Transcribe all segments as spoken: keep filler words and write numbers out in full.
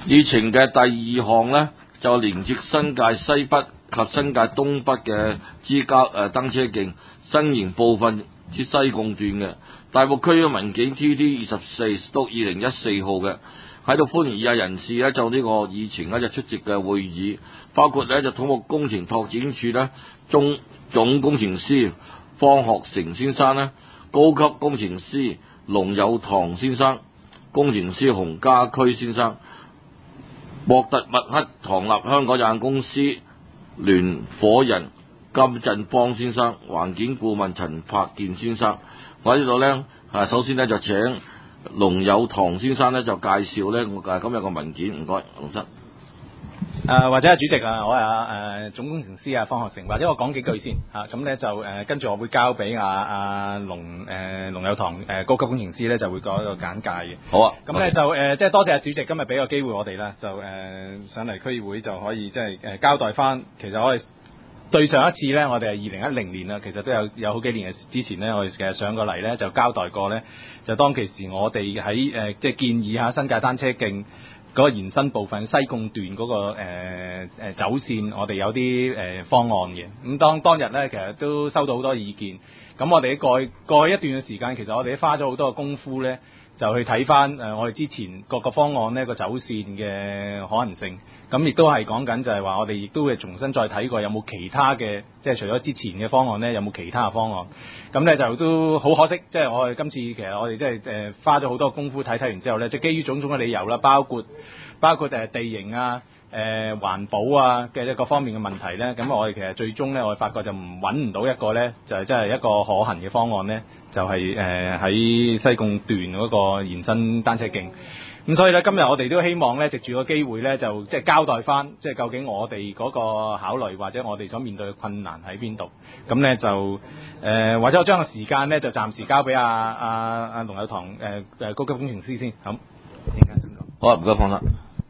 議程嘅第二項呢，就連接新界西北及新界東北嘅支交誒單車徑，伸延部分至西貢段嘅大埔區嘅文件 T T 二十四到二零一四號嘅，喺度歡迎以下人士咧就呢個議程咧就出席嘅會議，包括咧就土木工程拓展署咧中總工程師方學成先生咧，高級工程師龍有堂先生，工程師洪家駒先生，莫特麥克唐納香港有限公司聯夥人金振邦先生，環境顧問陳柏健先生。我喺呢度咧，啊，首先咧就請龍有堂先生咧就介紹咧我誒今日個文件，唔該，龍生。 誒、呃、或者係主席啊，我係啊誒總工程師啊方學成，或者我講幾句先嚇，咁、啊、咧就誒跟住我會交俾阿阿龍誒龍有堂誒、呃、高級工程師咧就會講一個簡介嘅。 好啊， 咁咧就誒即係多謝阿主席今日俾個機會我哋啦，就誒、呃、上嚟區議會就可以即係誒交代翻，其實我哋對上一次咧，我哋係二零一零年啦，其實都有有好幾年嘅之前咧，我哋其實上過嚟咧就交代過咧，就當其時我哋喺誒即係建議下新界單車徑嗰個延伸部分西貢段嗰、那個誒誒、呃、走線，我哋有啲誒、呃、方案嘅。咁當當日咧，其實都收到好多意見。咁我哋過去過去一段嘅時間，其實我哋都花咗好多嘅功夫咧，就去睇翻誒我哋之前各個方案呢個走線嘅可能性。咁亦都係講緊就係話，我哋亦都會重新再睇過有冇其他嘅，即係除咗之前嘅方案咧，有冇其他嘅方案。咁咧就都好可惜，即係我哋今次其實我哋即係誒花咗好多功夫睇睇完之後咧，即係基於種種嘅理由啦，包括包括誒地形啊、誒、呃、環保啊嘅各方面嘅問題咧，咁我哋其實最終咧，我哋發覺就唔揾唔到一個咧，就係真係一個可行嘅方案咧，就係誒喺西貢段嗰個延伸單車徑。咁所以咧，今日我哋都希望咧，藉住個機會咧，就即係交代翻，即係究竟我哋嗰個考慮或者我哋所面對嘅困難喺邊度。咁咧就誒、呃，或者我將個時間咧就暫時交俾阿阿阿龍有堂誒誒高級工程師先。好， 好啊，唔該，放啦。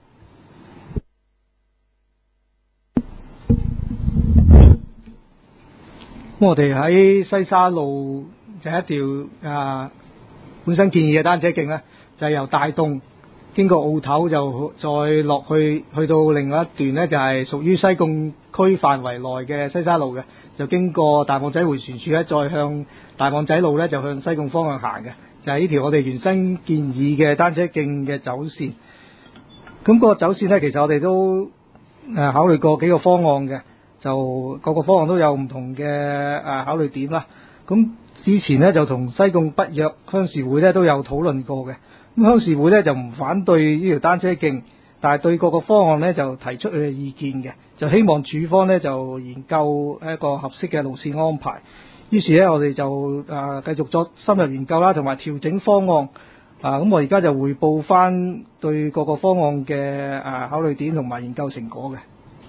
咁我哋喺西沙路就一條啊本身建議嘅單車徑咧，就係、是、由大洞經過澳頭就再落去，去到另外一段呢，就係屬於西貢區範圍內嘅西沙路嘅，就經過大網仔迴旋處咧，再向大網仔路咧就向西貢方向行嘅，就係呢條我哋原生建議嘅單車徑嘅走線。咁、那個走線呢，其實我哋都誒考慮過幾個方案嘅，就各個方案都有唔同嘅誒考慮點啦。咁之前呢，就同西貢北約鄉事會咧都有討論過嘅。咁鄉事會咧就唔反對呢條單車徑，但係對各個方案咧就提出佢嘅意見嘅，就希望署方咧就研究一個合適嘅路線安排。於是咧我哋就啊繼續作深入研究啦，同埋調整方案。啊咁我而家就匯報翻對各個方案嘅啊考慮點同埋研究成果嘅。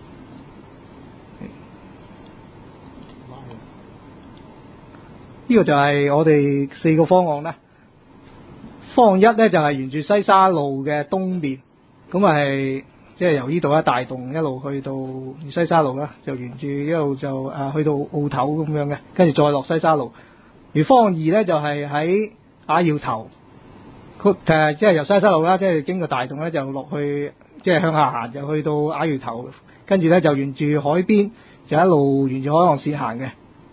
呢個就係我哋四個方案啦。方案一咧就係、是、沿住西沙路嘅東面，咁係即係由呢度一大洞一路去到西沙路啦，就沿住一路就啊去到澳頭咁樣嘅，跟住再落西沙路。而方案二咧就係喺亞耀頭，佢誒即係由西沙路啦，即係經過大洞咧就落去，即係向下行就去到亞耀頭，跟住咧就沿住海邊就一路沿住海岸線行嘅。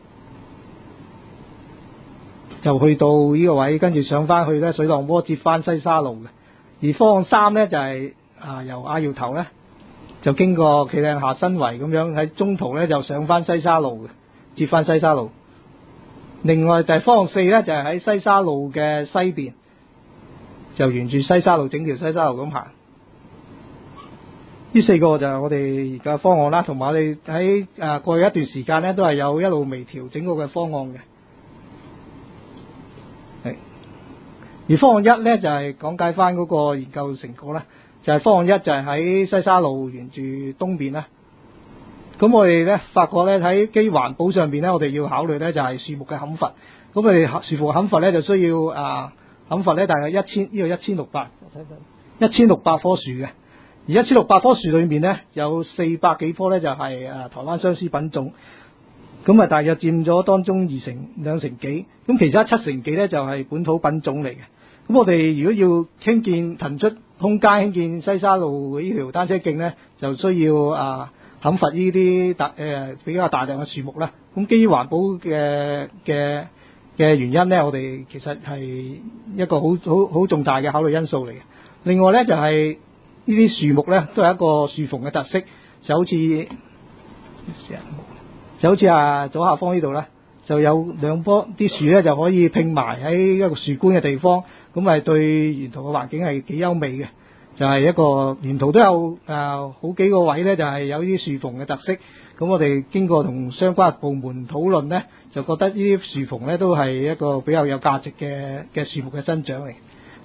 就去到呢個位，跟住上翻去咧水浪窩接翻西沙路嘅。而方案三咧就係、是、啊由亞耀頭咧就經過企嶺下新圍咁樣，喺中途咧就上翻西沙路嘅，接翻西沙路。另外就係方案四咧就係、是、喺西沙路嘅西邊，就沿住西沙路整條西沙路咁行。呢四個就係我哋而家方案啦，同埋我哋喺啊過去一段時間咧都係有一路微調整個嘅方案嘅。而方案一咧就係、是、講解翻嗰個研究成果啦，就係、是、方案一就係喺西沙路沿住東邊啦。咁我哋咧發覺咧喺基環保上邊咧，我哋要考慮咧就係樹木嘅砍伐。咁我哋樹木砍伐咧就需要啊砍伐咧大概一千呢個一千六百一千六百棵樹嘅。而一千六百棵樹裏面咧有四百幾棵咧就係、是、啊台灣相思品種。咁啊，大約佔咗當中二成兩成幾，咁其他七成幾咧就係本土品種嚟嘅。 咁我哋如果要興建騰出空間興建西沙路呢條單車徑咧，就需要啊砍伐呢啲大誒比較大量嘅樹木啦。咁基於環保嘅嘅嘅原因咧，我哋其實係一個好好好重大嘅考慮因素嚟嘅。另外咧就係、是、呢啲樹木咧都係一個樹縫嘅特色，就好似就好似啊左下方呢度咧，就有兩棵啲樹咧就可以拼埋喺一個樹冠嘅地方，咁係對沿途嘅環境係幾優美嘅。就係、是、一個沿途都有誒、呃、好幾個位咧，就係、是、有啲樹縫嘅特色。咁我哋經過同相關部門討論咧，就覺得呢啲樹縫咧都係一個比較有價值嘅嘅樹木嘅生長嚟。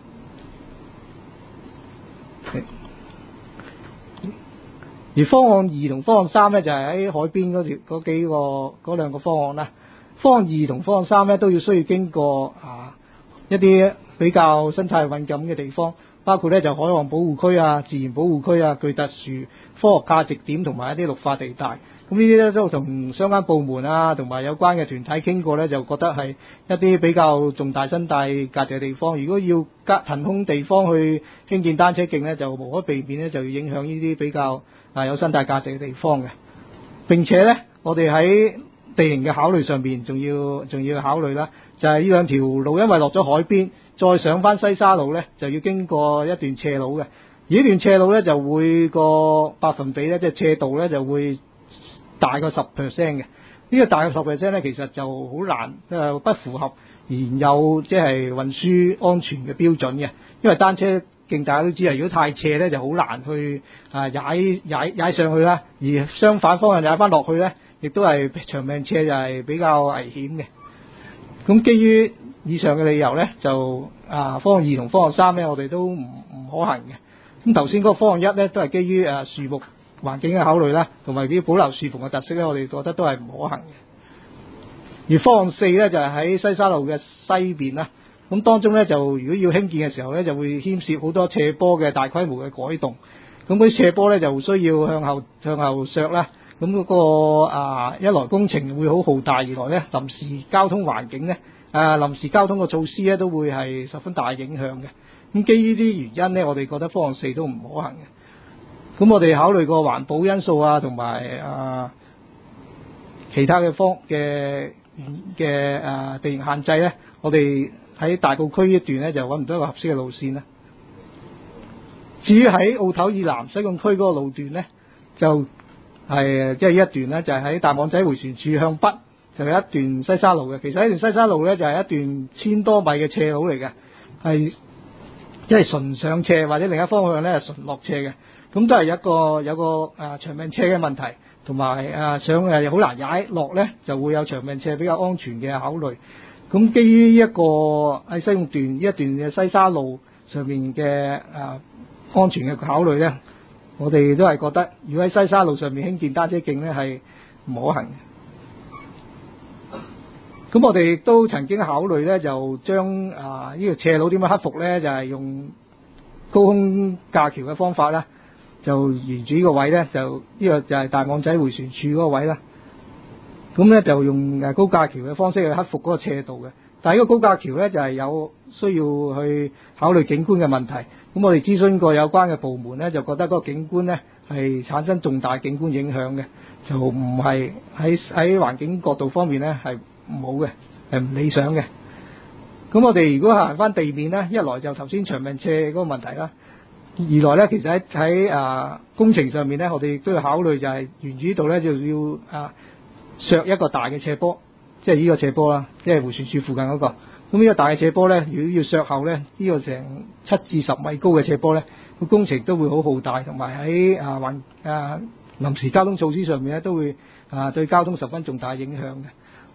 而方案二同方案三咧就係、是、喺海邊嗰條嗰幾個嗰兩個方案啦。方案二同方案三咧都要需要經過啊一啲比較生態敏感嘅地方，包括咧就海岸保護區啊、自然保護區啊、具特殊科學價值點同埋一啲綠化地帶。咁呢啲咧都同相關部門啊同埋有關嘅團體傾過咧，就覺得係一啲比較重大生態價值嘅地方。如果要加騰空地方去興建單車徑咧，就無可避免咧就要影響呢啲比較啊有生態價值嘅地方嘅。並且咧，我哋喺地形嘅考慮上邊，仲要仲要考慮啦，就係呢兩條路因為落咗海邊，再上翻西沙路咧，就要經過一段斜路嘅。而呢段斜路咧就會個百分比咧，即係斜度咧就會大過十 percent 嘅。呢個大過十 percent 咧，其實就好難誒，不符合現有即係運輸安全嘅標準嘅。因為單車徑大家都知啊，如果太斜咧就好難去啊踩踩踩上去啦，而相反方向踩翻落去咧，亦都係長命斜，就係比較危險嘅。咁基於以上嘅理由咧，就啊方案二同方案三咧，我哋都唔唔可行嘅。咁頭先嗰個方案一咧，都係基於誒樹木環境嘅考慮啦，同埋啲保留樹縫嘅特色咧，我哋覺得都係唔可行嘅。而方案四咧就係、是、喺西沙路嘅西邊啦。咁當中咧就如果要興建嘅時候咧，就會牽涉好多斜坡嘅大規模嘅改動。咁嗰啲斜坡咧就需要向後向後削啦。咁嗰、那個啊一來工程會好浩大，二來咧臨時交通環境咧啊臨時交通嘅措施咧都會係十分大影響嘅。咁基於呢啲原因咧，我哋覺得方案四都唔可行嘅。咁我哋考慮過環保因素啊，同埋啊其他嘅方嘅嘅啊地形限制咧，我哋喺大埔區一段咧就揾唔到一個合適嘅路線啦。至於喺澳頭以南西貢區嗰個路段咧，就係即係一段咧，就係、是、喺大網仔迴旋處向北就有一段西沙路嘅。其實呢段西沙路咧就係、是、一段千多米嘅斜路嚟嘅，係即係純上斜或者另一方向咧係純落斜嘅。咁都係一個有個啊長命車嘅問題，同埋啊上誒好難踩，落咧就會有長命車比較安全嘅考慮。咁基於呢一個喺西貢段呢一段嘅西沙路上面嘅啊安全嘅考慮咧，我哋都係覺得如果喺西沙路上面興建單車徑咧係唔可行嘅。咁我哋亦都曾經考慮咧，就將啊呢個斜路點樣克服咧，就係、是、用高空架橋嘅方法啦。就沿住呢個位咧，就呢、這個就係大網仔迴旋處嗰個位啦。咁咧就用誒高架橋嘅方式去克服嗰個斜度嘅。但係呢個高架橋咧就係、是、有需要去考慮景觀嘅問題。咁我哋諮詢過有關嘅部門咧，就覺得嗰個景觀咧係產生重大景觀影響嘅，就唔係喺喺環境角度方面咧係唔好嘅，係唔理想嘅。咁我哋如果行翻地面咧，一來就頭先長命斜嗰個問題啦。二來咧，其實喺喺啊工程上面咧，我哋亦都要考慮就係沿住呢度咧就要啊削一個大嘅斜坡，即係呢個斜坡啦，即係迴旋處附近嗰、那個。咁呢個大嘅斜坡咧，如果要削後咧，呢、這個成七至十米高嘅斜坡咧，個工程都會好浩大，同埋喺啊環啊臨時交通措施上面咧，都會啊對交通十分重大影響嘅。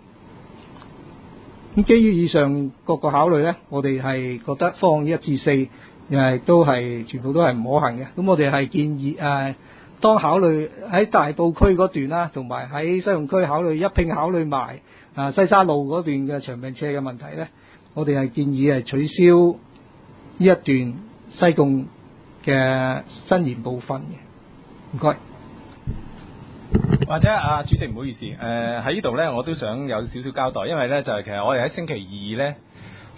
咁基於以上各個考慮咧，我哋係覺得方案一至四。誒都係全部都係唔可行嘅。咁我哋係建議誒、呃，當考慮喺大埔區嗰段啦，同埋喺西貢區考慮一併考慮埋啊西沙路嗰段嘅長命斜嘅問題咧，我哋係建議係取消呢一段西貢嘅伸延部分嘅。唔該。 或者啊，主席唔好意思，誒、呃、喺呢度咧，我都想有少少交代，因為咧就係、是、其實我哋喺星期二咧。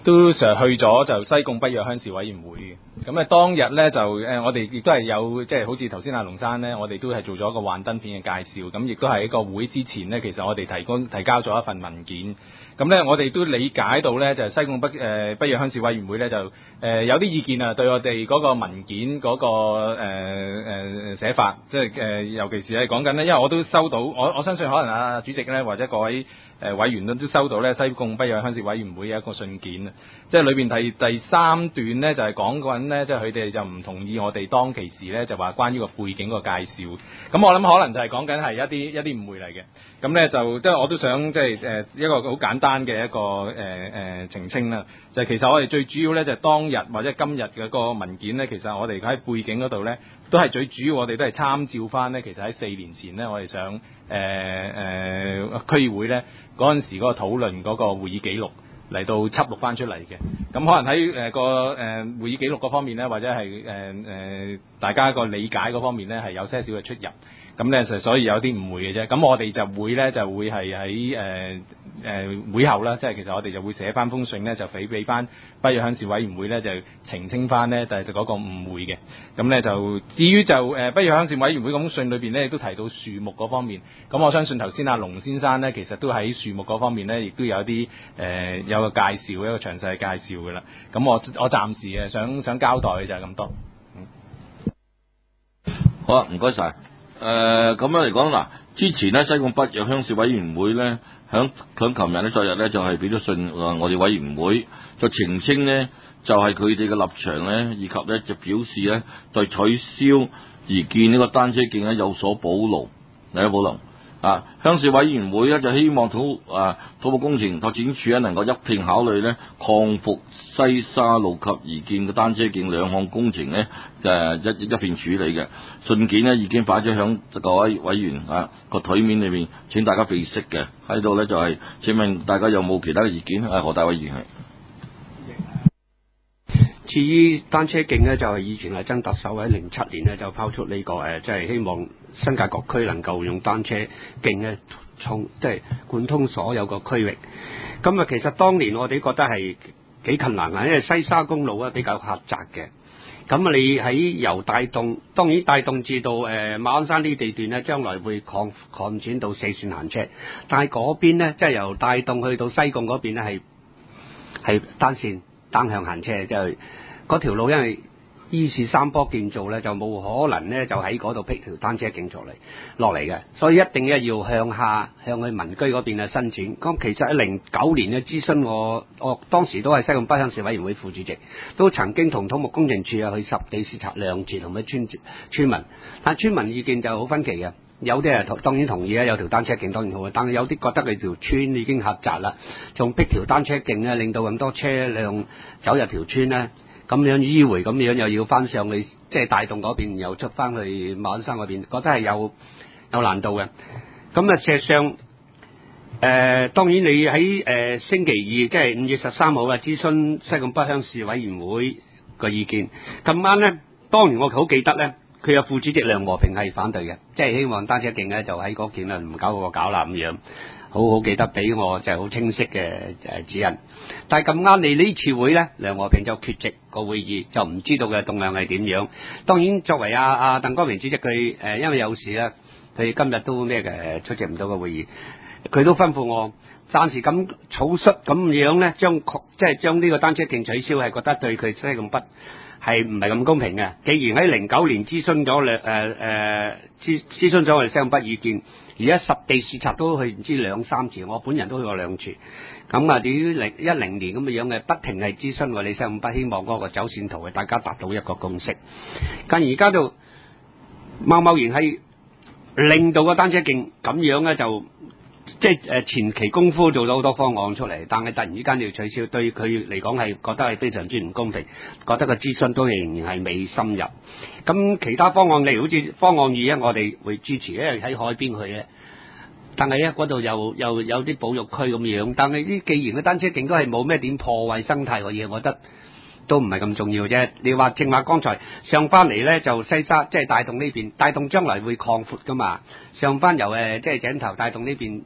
都成日去咗就西貢北約鄉事委員會嘅。咁啊當日咧就誒、呃、我哋亦都係有即係好似頭先阿龍生咧，我哋都係做咗一個幻燈片嘅介紹，咁亦都係一個會之前咧，其實我哋提供提交咗一份文件。咁咧我哋都理解到咧，就係、西貢北誒、呃、北約鄉事委員會咧就誒、呃、有啲意見啊，對我哋嗰個文件嗰、那個誒誒寫法，即係誒尤其是係講緊咧，因為我都收到，我我相信可能啊主席咧或者各位誒、呃、委員都都收到咧西貢北約鄉事委員會嘅一個信件啊，即係裏邊第第三段咧就係講緊咧，即係佢哋就唔同意我哋當其時咧就話關於個背景個介紹。咁我諗可能就係講緊係一啲一啲誤會嚟嘅。咁咧就即係我都想即係誒一個好簡單嘅一個誒誒、呃、澄清啦。就係、其實我哋最主要咧就係、當日或者今日嘅個文件咧，其實我哋喺背景嗰度咧都係最主要，我哋都係參照翻咧。其實喺四年前咧，我哋想誒誒、呃、區議會咧嗰陣時嗰個討論嗰個會議記錄嚟到輯錄翻出嚟嘅。咁可能喺誒個誒會議記錄嗰方面咧，或者係誒誒大家個理解嗰方面咧，係有些少嘅出入。咁咧就所以有啲誤會嘅啫。咁我哋就會咧就會係喺誒誒會後啦，即係其實我哋就會寫翻封信咧，就俾俾翻北約鄉事委員會咧，就澄清翻咧，就係嗰個誤會嘅。咁咧就至於就誒北約鄉事委員會嗰封信裏邊咧，亦都提到樹木嗰方面。咁我相信頭先阿龍先生咧，其實都喺樹木嗰方面咧，亦都有啲誒、呃、有個介紹，一個詳細嘅介紹㗎啦。咁我我暫時誒想想交代嘅就係咁多。嗯、 好啊，唔該晒。誒咁樣嚟講嗱，之前咧西貢北約鄉事委員會咧，響響琴日咧、昨日咧就係俾咗信誒我哋委員會，就澄清咧就係佢哋嘅立場咧，以及咧就表示咧對取消而建呢個單車徑咧有所保留，有保留啊。鄉事委員會咧就希望土啊土木工程拓展署咧能夠一併考慮咧擴幅西沙路及而建嘅單車徑兩項工程咧誒一一併處理嘅。信件咧已經擺咗響各位委員啊個台面裏面，請大家備悉嘅。喺度咧就係、是、請問大家有冇其他嘅意見？啊，何大偉議員係。 至於單車徑呢，就係、是、以前係曾特首喺零七年呢就拋出呢、這個誒，即、就、係、是、希望新界各區能夠用單車徑呢衝，即係貫通所有個區域。咁啊，其實當年我哋覺得係幾困難啊，因為西沙公路咧比較狹窄嘅。咁啊，你喺由大洞，當然大洞至到誒、呃、馬鞍山呢地段呢，將來會擴擴展到四線行車，但係嗰邊呢，即係由大洞去到西貢嗰邊呢，係係單線單向行車，即係嗰條路因為依是三坡建造呢，就冇可能呢，就喺嗰度闢條單車徑出嚟落嚟嘅，所以一定咧要向下向去民居嗰邊啊伸展。咁其實喺零九年嘅諮詢我，我當時都係西貢北鄉事委員會副主席，都曾經同土木工程處啊去實地視察兩次，同埋村村民，但村民意見就好分歧嘅。有啲係當然同意啊，有條單車徑當然好，但係有啲覺得佢條村已經狹窄啦，仲闢條單車徑咧，令到咁多車輛走入條村咧。咁樣迂迴咁樣又要翻上去，即係大洞嗰邊，又出翻去馬鞍山嗰邊，覺得係有有難度嘅。咁啊，事實上，誒、呃、當然你喺誒、呃、星期二，即係五月十三號啊，諮詢西貢北鄉事委員會個意見。咁啱咧，當年我好記得咧，佢有副主席梁和平係反對嘅，即係希望單車徑咧就喺嗰邊啊，唔搞嗰個搞啦咁樣。好好記得俾我就係好清晰嘅誒指引，但係咁啱你呢次會咧，梁和平就缺席個會議，就唔知道嘅動向係點樣。當然作為阿阿鄧光明主席，佢誒因為有事啦，佢今日都咩嘅出席唔到個會議，佢都吩咐我暫時咁草率咁樣咧，將即係將呢個單車徑取消，係覺得對佢西貢北係唔係咁公平嘅。既然喺零九年諮詢咗兩誒誒諮諮詢咗我哋西貢北意見。而家實地視察都去唔知兩三次，我本人都去過兩次。咁啊，至於零一零年咁嘅樣嘅，不停係諮詢我哋西貢北，希望嗰個走線圖係大家達到一個共識。但而家就貿貿然係令到個單車徑咁樣咧，就即係誒前期功夫做咗好多方案出嚟，但係突然之間要取消，對佢嚟講係覺得係非常之唔公平，覺得個諮詢都仍然係未深入。咁其他方案，例如好似方案二咧，我哋會支持，因為喺海邊去咧。但係咧嗰度又又有啲保育區咁樣，但係啲既然嘅單車徑都係冇咩點破壞生態嘅嘢，我覺得都唔係咁重要啫。你話正話剛才上翻嚟咧，就西沙即係大洞呢邊，大洞將來會擴闊噶嘛，上翻由誒即係井頭大洞呢邊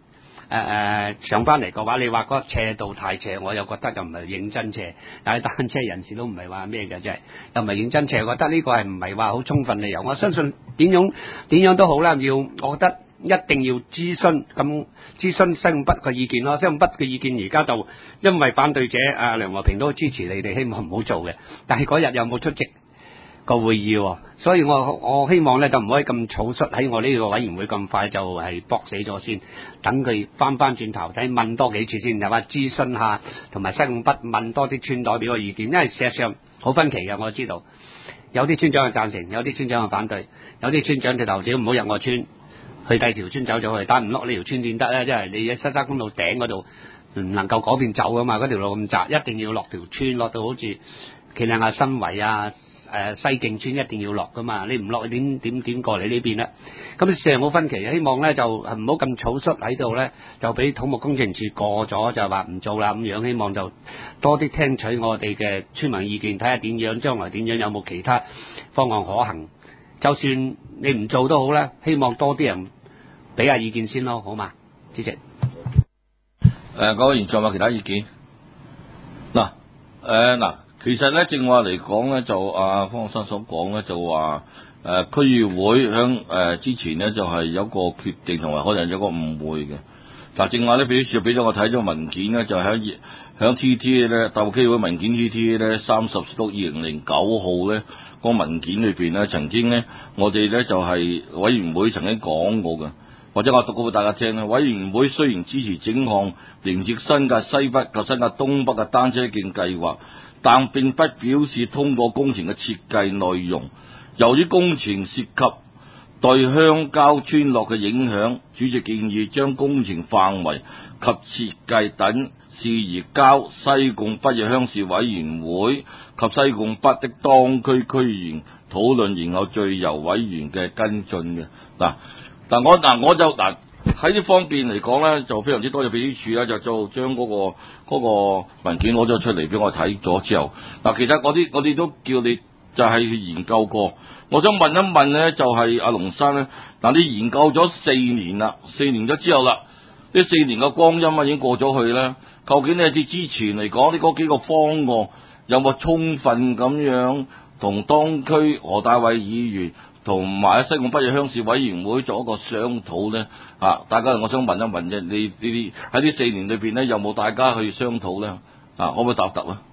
誒上翻嚟嘅話，你話嗰個斜度太斜，我又覺得就唔係認真斜。但係單車人士都唔係話咩嘅，即係又唔係認真斜，我覺得呢個係唔係話好充分理由。我相信點樣點樣都好啦，要我覺得一定要諮詢咁諮詢西貢北嘅意見咯。西貢北嘅意見而家就因為反對者阿梁和平都支持你哋，希望唔好做嘅，但係嗰日有冇出席個會議喎？所以我我希望咧就唔可以咁草率喺我呢個委員會咁快就係駁死咗先，等佢翻翻轉頭睇問多幾次先，又話諮詢下同埋西貢北問多啲村代表嘅意見，因為事實上好分歧嘅，我知道有啲村長係贊成，有啲村長係反對，有啲村長就頭先唔好入我村，去第二條村走咗去，但唔落呢條村點得咧？即係你喺西沙公路頂嗰度唔能夠嗰邊走噶嘛，嗰條路咁窄，一定要落條村，落到好似企靚下新圍啊。誒、呃、西徑村一定要落噶嘛，你唔落點點點過嚟呢邊咧？咁事實好分歧，希望咧就唔好咁草率喺度咧，就俾土木工程處過咗就話唔做啦咁樣。希望就多啲聽取我哋嘅村民意見，睇下點樣將來點樣有冇其他方案可行。就算你唔做都好啦，希望多啲人俾下意見先咯，好嘛？主席。 誒，各位，仲有冇其他意見？嗱，誒嗱。其實咧，正話嚟講咧，就阿方學生所講咧，就話誒、呃、區議會響誒、呃、之前咧，就係、是、有個決定同埋可能有個誤會嘅。但正話咧，俾啲俾咗我睇咗文件咧，就喺響 T T A 咧，大埔區議會文件 T T A 咧三十到二零零九號咧個文件裏邊咧，曾經咧我哋咧就係、是、委員會曾經講過嘅，或者我讀過俾大家聽咧。委員會雖然支持整項連接新界西北及新界東北嘅單車徑計劃，但並不表示通過工程嘅設計內容。由於工程涉及對鄉郊村落嘅影響，主席建議將工程範圍及設計等事宜交西貢北嘅鄉事委員會及西貢北的當區區議員討論，然後最由委員嘅跟進嘅。嗱，但我嗱我就嗱。喺呢方面嚟講咧，就非常之多謝秘書處咧，就做將嗰個嗰個文件攞咗出嚟俾我睇咗之後，嗱，其實我啲我哋都叫你就係去研究過。我想問一問咧，就係阿龍生咧，嗱，你研究咗四年啦，四年咗之後啦，呢四年嘅光陰啊已經過咗去啦。究竟你哋之前嚟講呢嗰幾個方案有冇充分咁樣同當區何大偉議員同埋西貢北嘅鄉事委員會做一個商討咧？啊，大家我想問一問啫，你呢啲喺呢四年裏邊咧，有冇大家去商討咧？啊，可唔可以答答啊？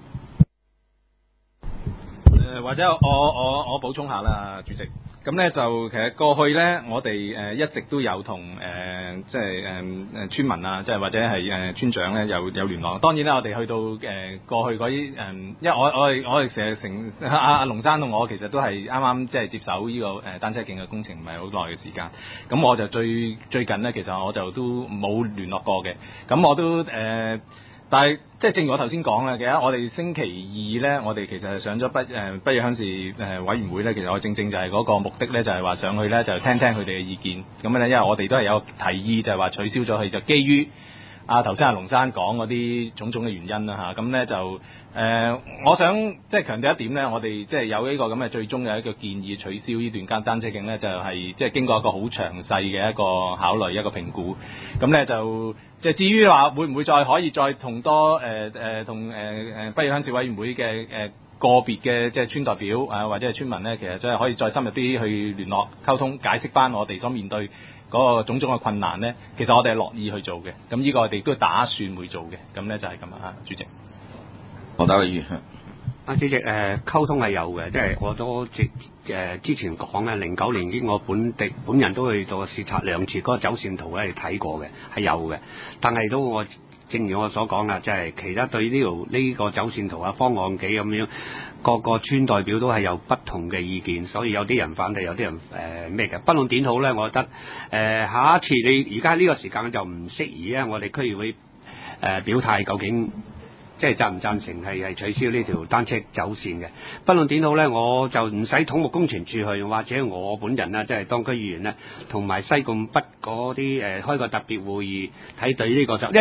誒、呃，或者我我我補充下啦，主席。咁咧就其實過去咧，我哋誒、呃、一直都有同誒、呃、即係誒誒村民啊，即係或者係誒、呃、村長咧有有聯絡。當然啦，我哋去到誒、呃、過去嗰啲誒，因為我我哋我哋成日成阿阿龍生同我其實都係啱啱即係接手呢、這個誒、呃、單車徑嘅工程，唔係好耐嘅時間。咁我就最最近咧，其實我就都冇聯絡過嘅。咁我都誒。呃但係，即係正如我頭先講啦，其實我哋星期二咧，我哋其實係上咗北誒北野鄉事誒委員會咧，其實我正正就係嗰個目的咧，就係話上去咧就聽聽佢哋嘅意見。咁咧，因為我哋都係有提議，就係話取消咗佢，就基於啊頭先阿龍生講嗰啲種種嘅原因啦嚇。咁咧就誒、呃，我想即係強調一點咧，我哋即係有呢個咁嘅最終嘅一個建議，取消呢段間單車徑咧，就係即係經過一個好詳細嘅一個考慮一個評估。咁咧就。即係至於話會唔會再可以再同多誒誒同誒誒北野鄉事委員會嘅誒、呃、個別嘅即係村代表啊、呃、或者係村民咧，其實真係可以再深入啲去聯絡溝通，解釋翻我哋所面對嗰個種種嘅困難咧。其實我哋係樂意去做嘅，咁呢個我哋都打算會做嘅。咁咧就係咁啊，主席。 何大偉。 啊，主席，誒、呃、溝通係有嘅，即係我都之誒之前講咧，零九年已經我本地本人都去做視察兩次，嗰、那個走線圖咧睇過嘅，係有嘅。但係都我正如我所講啦，即係其他對呢條呢個走線圖啊方案幾咁樣，個個村代表都係有不同嘅意見，所以有啲人反對，有啲人誒咩嘅。不論點好咧，我覺得誒、呃、下一次你而家呢個時間就唔適宜啊，我哋區議會誒、呃、表態究竟。即係贊唔贊成係係取消呢條單車走線嘅，不論點好咧，我就唔使土木工程處去，或者我本人啦，即係當區議員咧，同埋西貢北嗰啲誒開個特別會議，睇對呢個就，因為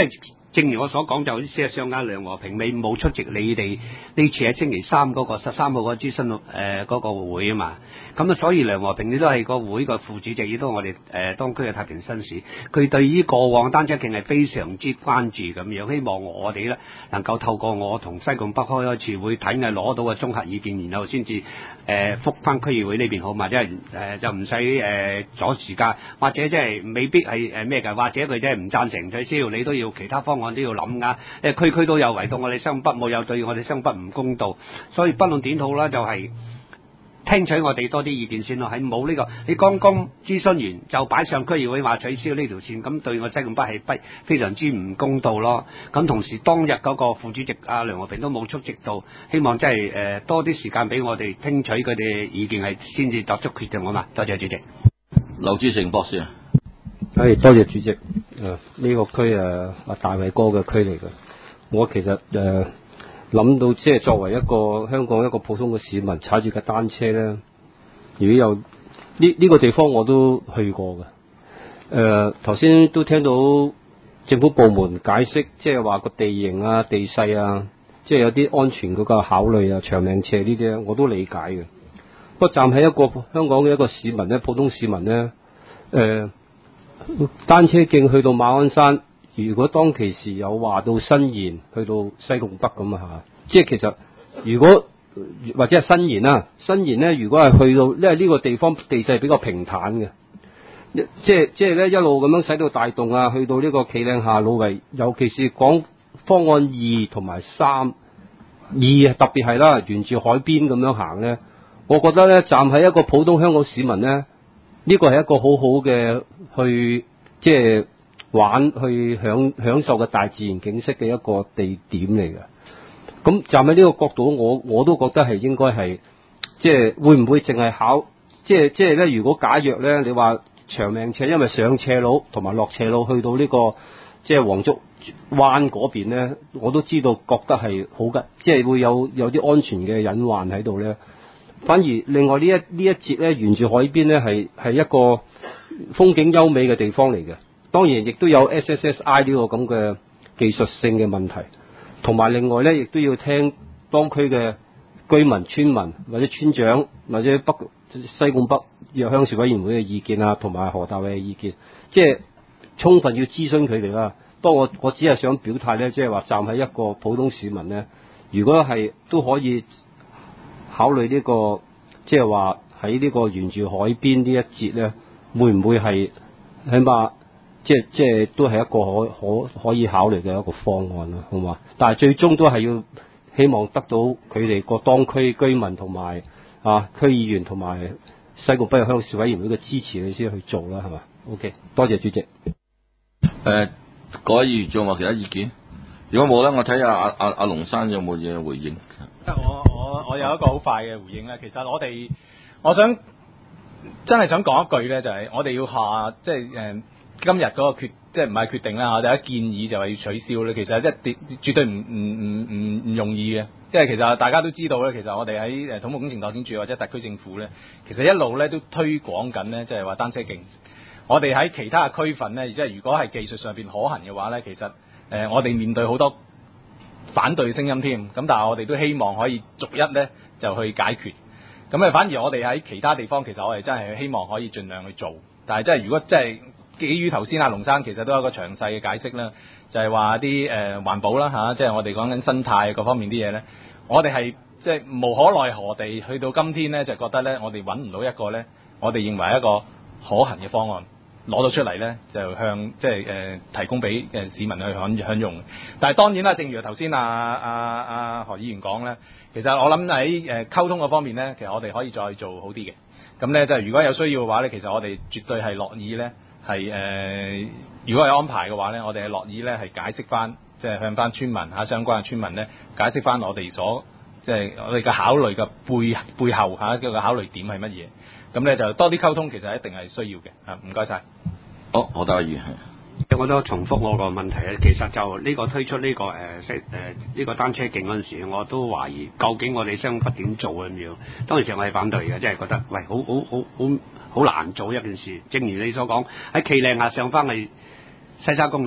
正如我所講，就事實上阿梁和平你冇出席你哋呢次喺星期三嗰個十三號嗰個諮詢誒嗰個會啊嘛，咁啊所以梁和平你都係個會個副主席，亦都我哋誒、呃、當區嘅太平紳士，佢對於過往單車徑係非常之關注咁樣，希望我哋咧能夠透過我同西貢北開一次會睇嘅攞到嘅綜合意見，然後先至誒覆翻區議會呢邊好，或者係誒、呃、就唔使誒阻時間，或者即係未必係誒咩㗎，或者佢真係唔贊成取消，你都要其他方案都要諗噶，誒區區都有，唯獨我哋西貢北冇有，對我哋西貢北唔公道，所以不論點好啦，就係、是。聽取我哋多啲意見先咯，喺冇呢個你剛剛諮詢完就擺上區議會話取消呢條線，咁對我西貢北係不非常之唔公道咯。咁同時當日嗰個副主席阿梁和平都冇出席到，希望真係誒多啲時間俾我哋聽取佢哋意見係先至作出決定好嘛。多謝主席。 劉志成博士啊， 係多謝主席。誒、呃、呢、這個區誒阿大衛哥嘅區嚟嘅，我其實誒。呃諗到即係作為一個香港一個普通嘅市民踩住架單車咧，如果有呢呢、這個地方我都去過嘅。誒頭先都聽到政府部門解釋，即係話個地形啊、地勢啊，即係有啲安全嗰個考慮啊、長命斜呢啲我都理解嘅。不過站喺一個香港嘅一個市民咧，普通市民咧，誒、呃、單車徑去到馬鞍山。如果當其時有話到新延去到西貢北咁啊嚇，即係其實如果或者係新延啦，新延咧如果係去到，因為呢個地方地勢比較平坦嘅，即係即係咧一路咁樣使到大洞啊，去到呢個企嶺下老圍，尤其是講方案二同埋三，二特別係啦，沿住海邊咁樣行咧，我覺得咧站喺一個普通香港市民咧，呢個係一個好好嘅去即係。玩去享享受嘅大自然景色嘅一個地點嚟嘅，咁站喺呢個角度，我我都覺得係應該係，即係會唔會淨係考，即係即係咧？如果假若咧，你話長命斜，因為上斜路同埋落斜路去到呢個即係黃竹灣嗰邊咧，我都知道覺得係好嘅，即係會有有啲安全嘅隱患喺度咧。反而另外呢一呢一節咧，沿住海邊咧係係一個風景優美嘅地方嚟嘅。當然亦都有 S S S I 呢個咁嘅技術性嘅問題，同埋另外咧，亦都要聽當區嘅居民、村民或者村長或者北西貢北約鄉事委員會嘅意見啊，同埋何大偉嘅意見，即係充分要諮詢佢哋啦。不過我我只係想表態咧，即係話站喺一個普通市民咧，如果係都可以考慮呢個，即係話喺呢個沿住海邊呢一節咧，會唔會係起碼？即係即係都係一個可可可以考慮嘅一個方案啦，好嘛？但係最終都係要希望得到佢哋個當區居民同埋啊區議員同埋西貢北約鄉事委員會嘅支持，你先去做啦，係嘛 ？OK， 多謝主席。誒、 呃，各位議員仲有冇其他意見？如果冇咧，我睇下阿阿阿龍生有冇嘢回應。 我我我有一個好快嘅回應咧，其實我哋我想真係想講一句咧，就係、是、我哋要下即係誒。呃今日嗰個決即係唔係決定啦，我哋一建議就係要取消咧。其實一絕絕對唔唔唔唔唔容易嘅，即係其實大家都知道咧。其實我哋喺誒土木工程拓展署或者特區政府咧，其實一路咧都推廣緊咧，即係話單車徑。我哋喺其他嘅區份咧，即係如果係技術上邊可行嘅話咧，其實誒、呃、我哋面對好多反對聲音添。咁但係我哋都希望可以逐一咧就去解決。咁啊，反而我哋喺其他地方，其實我哋真係希望可以盡量去做。但係真係如果真係基於頭先阿龍生其實都有一個詳細嘅解釋啦，就係話啲誒環保啦嚇、啊，即係我哋講緊生態各方面啲嘢咧，我哋係即係無可奈何地去到今天咧，就覺得咧我哋揾唔到一個咧，我哋認為一個可行嘅方案攞到出嚟咧，就向即係誒、呃、提供俾誒市民去享享用。但係當然啦，正如頭先阿阿阿何議員講咧，其實我諗喺誒溝通嗰方面咧，其實我哋可以再做好啲嘅。咁咧，即係如果有需要嘅話咧，其實我哋絕對係樂意咧。係誒、呃，如果係安排嘅話咧，我哋係樂意咧係解釋翻，即係向翻村民嚇相關嘅村民咧解釋翻我哋所即係我哋嘅考慮嘅背背後嚇嘅個考慮點係乜嘢？咁咧就多啲溝通，其實一定係需要嘅嚇。唔該晒。 好，何大義。 我都重複我個問題咧，其實就呢個推出呢、這個誒即誒呢個單車徑嗰陣時，我都懷疑究竟我哋西貢北點做咁樣。當時我係反對嘅，即係覺得喂好好好好好難做一件事。正如你所講，喺企嶺下上翻去西沙公路，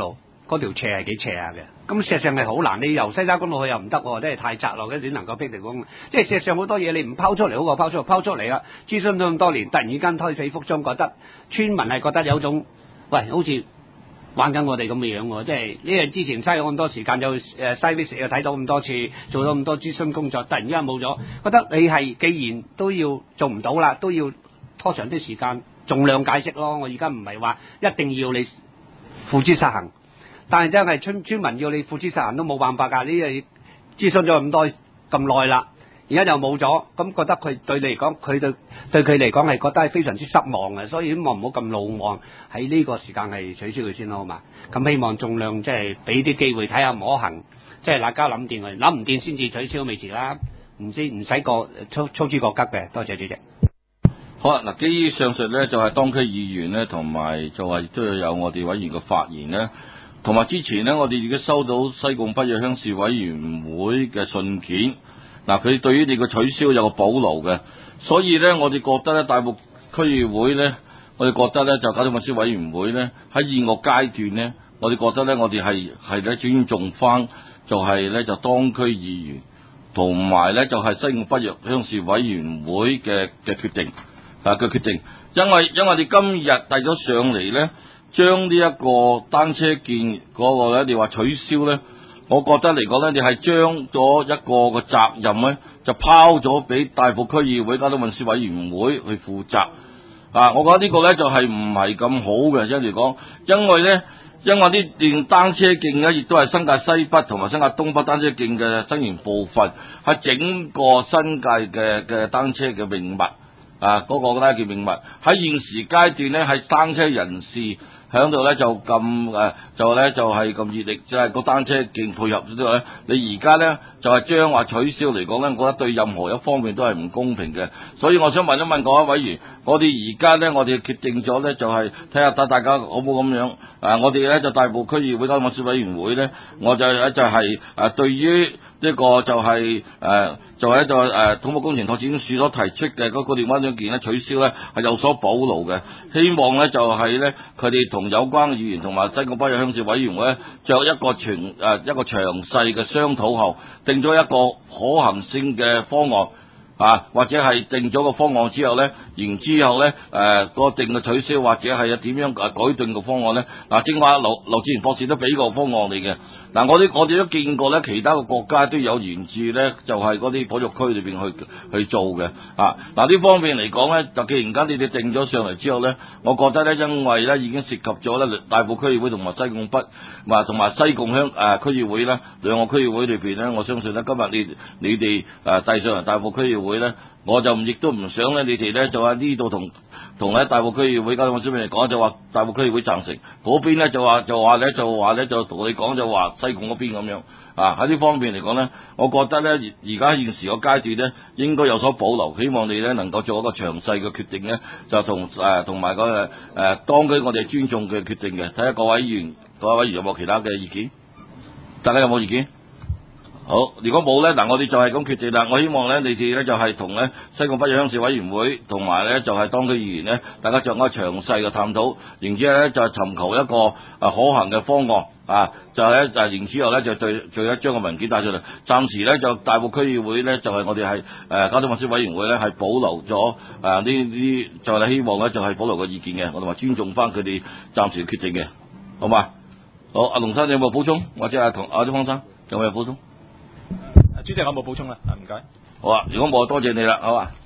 嗰條斜係幾斜下嘅。咁事實上係好難，你由西沙公路去又唔得喎，真係太窄咯，跟住能夠辟地公。即係事實上好多嘢你唔拋出嚟好過拋出嚟，拋出嚟啦，諮詢咗咁多年，突然間胎死腹中，覺得村民係覺得有種喂好似玩緊我哋咁嘅樣喎，即係呢個之前嘥咗咁多時間，又誒嘥啲時又睇到咁多次，做咗咁多諮詢工作，突然之間冇咗，覺得你係既然都要做唔到啦，都要拖長啲時間，盡量解釋咯。我而家唔係話一定要你付諸實行，但係真係村村民要你付諸實行都冇辦法㗎。呢啲諮詢咗咁多咁耐啦，而家又冇咗，咁覺得佢對你嚟講，佢對對佢嚟講係覺得係非常之失望嘅，所以希望唔好咁魯莽，喺呢個時間係取消佢先咯，好嘛？咁希望盡量即係俾啲機會睇下可行，即係大家諗掂佢，諗唔掂先至取消未遲啦，唔知唔使過操操之過急嘅。多謝主席。 好啦，嗱，基於上述咧，就係、是、當區議員咧，同埋就係都要有我哋委員嘅發言咧，同埋之前咧，我哋已經收到西貢北約鄉事委員會嘅信件，嗱，佢對於你嘅取消有個保留嘅，所以咧，我哋覺得咧，大埔區議會咧，我哋覺得咧，就交通運輸委員會咧，喺現個階段咧，我哋覺得咧，我哋係係咧尊重翻，就係咧就當區議員同埋咧就係西貢北約鄉事委員會嘅嘅決定。啊嘅決定，因為因為你今日遞咗上嚟咧，將呢一個單車徑嗰個咧，你話取消咧，我覺得嚟講咧，你係將咗一個嘅責任咧，就拋咗俾大埔區議會交通運輸委員會去負責。啊，我覺得呢個咧就係唔係咁好嘅，即係嚟講，因為咧，因為呢段單車徑咧，亦都係新界西北同埋新界東北單車徑嘅新型部分，係整個新界嘅嘅單車嘅命脈。啊！嗰、那個咧叫命脈，喺現時階段咧，係單車人士喺度咧就咁誒、啊，就咧就係咁熱力，即係個單車徑配合咗之後咧，你而家咧就係、是、將話取消嚟講咧，我覺得對任何一方面都係唔公平嘅。所以我想問一問各位委員，我哋而家咧我哋決定咗咧就係睇下大大家好唔好咁樣啊？我哋咧就大埔區議會交通運輸委員會咧，我就咧就係、是、誒、啊、對於。呢個就係、是、誒、呃，就係、是、就誒土木工程拓展署所提出嘅嗰個電話兩件咧取消咧係有所保留嘅，希望咧就係咧佢哋同有關嘅議員同埋西貢北約鄉事委員會咧作一個全誒、呃、一個詳細嘅商討後，定咗一個可行性嘅方案。啊，或者係定咗個方案之後咧，然之後咧，誒、呃、個定嘅取消或者係點樣誒改進個方案咧？嗱、啊，正話劉劉志賢博士都俾個方案嚟嘅。嗱、啊，我哋我哋都見過咧，其他嘅國家都有沿住咧，就係嗰啲保育區裏邊去去做嘅。啊，嗱、啊、呢方面嚟講咧，就既然間你哋定咗上嚟之後咧，我覺得咧，因為咧已經涉及咗咧大埔區議會同埋西貢北，或同埋西貢鄉誒區議會咧兩個區議會裏邊咧，我相信咧今日你你哋誒遞上嚟大埔區議會咧，我就亦都唔想咧，你哋咧就喺呢度同同喺大埔區議會交通運輸嚟講，就話大埔區議會贊成，嗰邊咧就話就話咧就話咧就同你講就話西貢嗰邊咁樣啊。喺呢方面嚟講咧，我覺得咧而而家現時個階段咧應該有所保留，希望你咧能夠做一個詳細嘅決定咧，就同誒同埋個誒、呃、當區我哋尊重嘅決定嘅。睇下各位議員各位委員有冇其他嘅意見？大家有冇意見？好，如果冇咧，嗱，我哋就係咁決定啦。我希望咧，你哋咧就係同咧西貢北約鄉事委員會同埋咧就係當區議員咧，大家作一個詳細嘅探討，然之後咧就係尋求一個啊可行嘅方案啊，就係咧就然之後咧就最最一將個文件帶出嚟。暫時咧就大埔區議會咧就係我哋係誒交通運輸委員會咧係保留咗啊呢啲就係希望咧就係保留個意見嘅，我哋話尊重翻佢哋暫時決定嘅，好嘛？好，阿龍生你有冇補充？或者阿同阿張方生有冇補充？ 主席，我冇補充啦，唔該。 好啊，如果冇，多謝你啦，好啊。